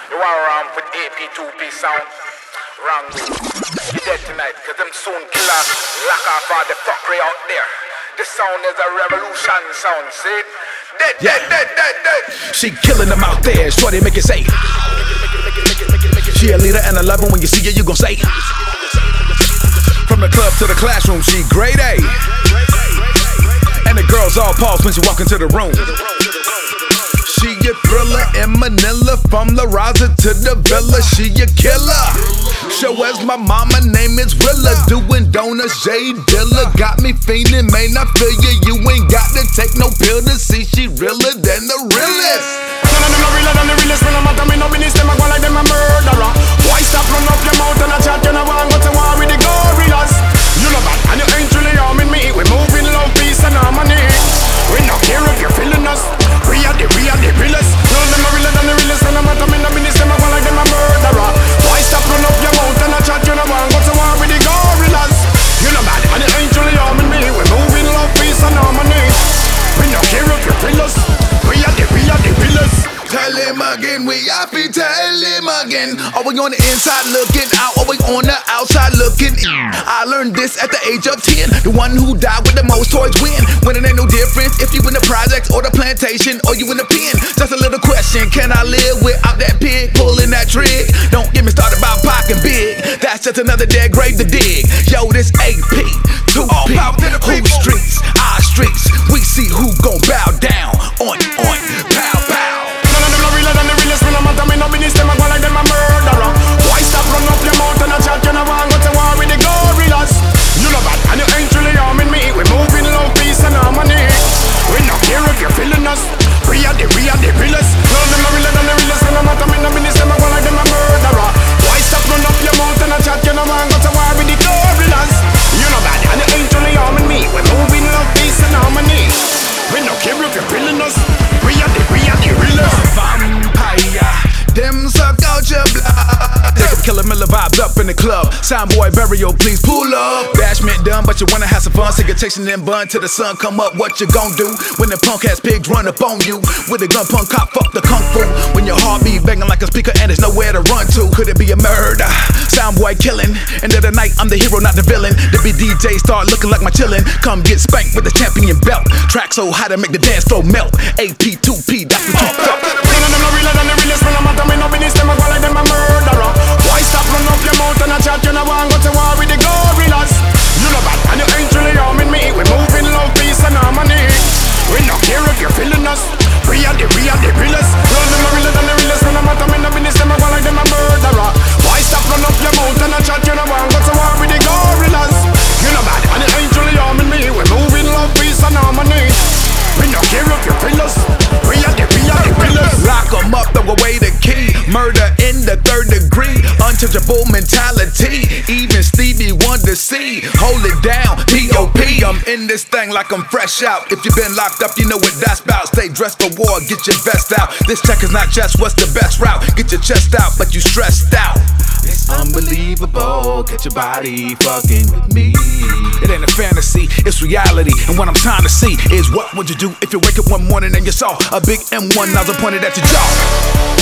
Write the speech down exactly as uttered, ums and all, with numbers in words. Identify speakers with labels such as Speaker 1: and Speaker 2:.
Speaker 1: You want ramp with A P two P sound? Wrong way. You dead tonight, cause them soon killer lock off all the fuckery out there. This sound is a revolution sound, see? Dead, dead, dead, dead, dead.
Speaker 2: She killing them out there, shorty make it say. She a leader and a lover, when you see her you gon' say. From the club to the classroom, she grade A. And the girls all pause when she walk into the room. She a thriller in Manila, from La Raza to the Villa. She a killer. Show as my mama name is Willa. Doing donuts, J Dilla. Got me fiending, man, I feel you. You ain't got to take no pill to see she realer than the realest.
Speaker 3: None of them no realer than the realest. When I'm at them in no business, them a go like them a murderer. Why stop run up your mouth and a chat? You know I go to war with the gorillas. You know bad and you ain't really harming me. We moving love, peace and harmony. We not care if you're feeling us. We are the, we are the realest. None of them no realer than the realest. When I'm at them in no business, them a go like them a murderer. Why stop run up your mouth and a chat? You know I go to war with the gorillas. You know bad and you ain't really harming me. We moving love, peace and harmony. We not care if you feel us. We are the, we are the realest.
Speaker 2: Tell him again, we happy, tell him again. Are we on the inside looking out? Are we on the outside looking in? I learned this at the age of ten. The one who died with the most toys win. When it ain't no difference if you in the projects or the plantation or you in the pen. Just a little question, can I live without that pig pulling that trig? Don't get me started about Pac and Big. That's just another dead grave to dig. Yo, this A P, two P, who streets, our streets. We see who gon' bow down. On, on, pow, pow.
Speaker 3: Than the realest. When I'm at them in no business, them a go like them a murderer. Why stop run up your mouth and a chat? You know I go to war with the gorillas. You know bad and you ain't really harming me. We moving love, peace and harmony. We not care if you're feeling us. We are the, we are the realest. None of them no realer than the realest. When I'm at them in no business, them a go like them a murderer. Why stop run up your mouth and a chat? You know I go to war with the gorillas. You know bad and you ain't really harming me. We moving love, peace and harmony. We not care if you're feeling us. We are the, we are the realest.
Speaker 2: Vampire, them suck out your blood. Take a Killer Miller vibes up in the club. Soundboy burial, please pull up. Bashment done, but you wanna have some fun. Sick of chasing them bun till the sun come up. What you gon' do when the punk ass pigs run up on you? With a gun punk cop, fuck the kung fu. When your heartbeat banging like a speaker and there's nowhere to run to. Could it be a murder? Soundboy killing. End of the night, I'm the hero, not the villain. The B D J start looking like my chillin'. Come get spanked with the champion belt. Track so high to make the dance floor melt. A P two P, that's what you felt.
Speaker 3: None of them no realer than the realest. When I'm at them in no business, them a go like them a murderer. Why stop run up your mouth and a chat? You know I go to war with the gorillas. You know bad and you ain't really harming me. We moving love, peace and harmony. We not care if you're feeling us. We are the, we are the realest. None of them no realer than the realest. When I'm at them in no business, them a go like them a murderer. Why stop run up your mouth and a chat? You know I go to war with the gorillas. You know bad and you ain't really harming me. We moving love, peace and harmony. We not care if you feel us. We are the, we are the realest.
Speaker 2: Lock 'em up, throw away the key. Murder in the third degree. Untouchable mentality. Even Stevie Wonder C. Hold it down, P O P. I'm in this thing like I'm fresh out. If you've been locked up, you know what that's about. Stay dressed for war, get your vest out. This check is not just what's the best route. Get your chest out, but you stressed out. It's unbelievable, get your body fucking with me. It ain't a fantasy, it's reality. And what I'm trying to see is what would you do if you wake up one morning and you saw a big M one nozzle pointed at your jaw?